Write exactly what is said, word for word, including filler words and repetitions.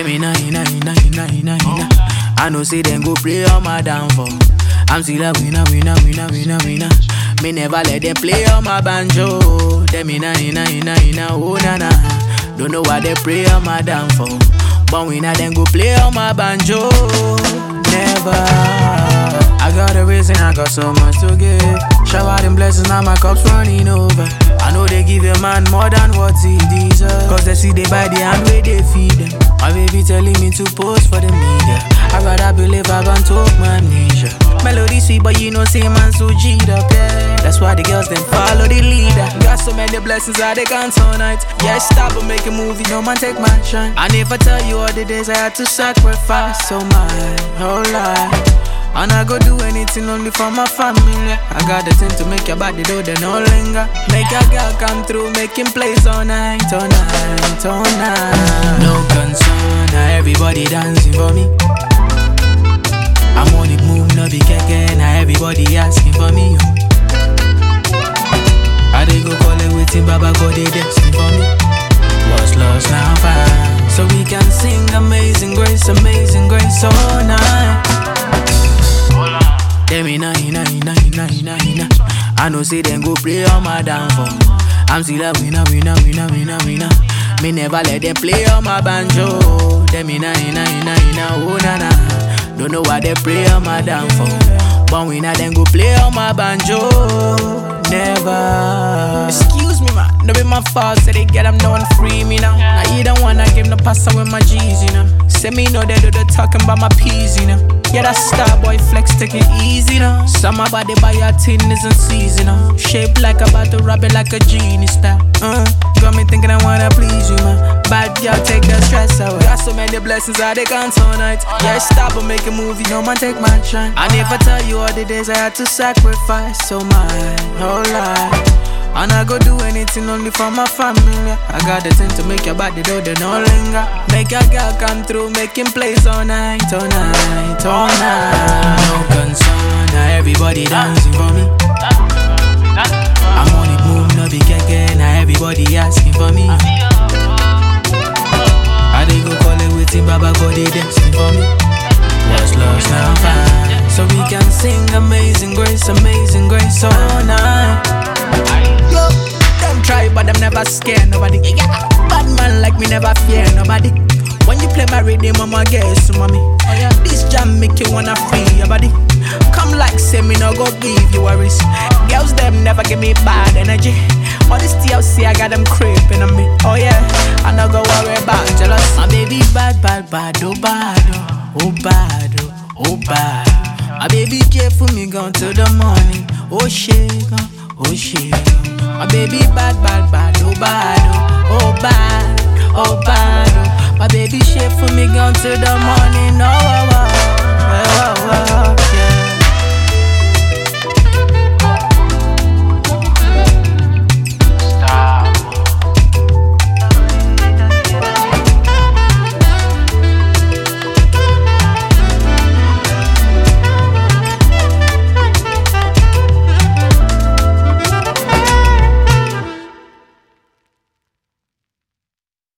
Them inna, inna, inna, inna, inna, inna. I know say them go play on my downfall. I'm still a winner, winner, winner, winner, winner. Me never let them play on my banjo. Them inna, inna, inna, inna, oh na na. Don't know why they pray on my downfall. But winner them go play on my banjo. Never. I got a reason, I got so much to give. Shower them blessings, now my cup's running over. I know they give a man more than what he deserves. Cause they see they buy the hand where they feed them. My baby telling me to post for the media. I rather believe I can talk my amnesia. Melody sweet, but you know, say man so G'd up, yeah. That's why the girls then follow the leader. Got so many blessings that they can't tonight. Yeah, stop and make a movie, no man take my shine. And if I tell you all the days I had to sacrifice, so my whole life. And I go do anything only for my family. I got the thing to make your body do the no linger. Make a girl come through, making plays all night, all night, all night. No concern, now everybody dancing for me. I'm on the move, no be keke, now everybody asking for me. I they go call it waiting, Baba God they dancing for me. What's lost now fine, so we can sing Amazing Grace, Amazing Grace all night. Them inna, inna, inna, inna, inna, inna. I know say them go play on my downfall. I'm still a winner, winner, winner, winner, winner. Me never let them play on my banjo. Them inna, inna, inna, inna, oh na na. Don't know why they play on my downfall. But winner them go play on my banjo. Never. Excuse me man, no be my fault. Say they get them no one free me now. Now you don't wanna give no pasta with my G's, you know. Say me know they do the talking about my peas, you know. Yeah, that star boy flex, take it easy now. Some body by your tin isn't seasonal. Shaped like about to rub it like a genie style. Uh, got me thinking I wanna please you, man. Bad girl, take the stress away. Got so many blessings that they can't tonight. Yeah, stop and make a movie, no man take my shine. And if I tell you all the days I had to sacrifice, so my whole life. And I go do anything only for my family. I got the thing to make your body do the no linger. Make a girl come through, making plays all night, all night, all night. No concern, now everybody dancing for me. I'm on the move, no be keke, now everybody asking for me. I they go call it waiting, Baba God they dancing for me. What's lost now fine, so we can sing Amazing Grace, Amazing Grace all night. Yo, them try but them never scare nobody. Yeah. Bad man like me never fear nobody. When you play my rhythm, I'ma guess to mommy. Oh, yeah. This jam make you wanna free your body. Come like say me no go give you worries. Girls them never give me bad energy. All this T L C I got them creeping on me. Oh yeah, I no go worry about jealous. My baby bad, bad, bad, oh bad, oh, oh bad, oh, oh bad. My baby care for me gone till the morning. Oh shit, oh shit. My baby bad, bad, bad, oh bad, oh, oh bad, oh bad. Oh. My baby shit for me gone till the morning. Oh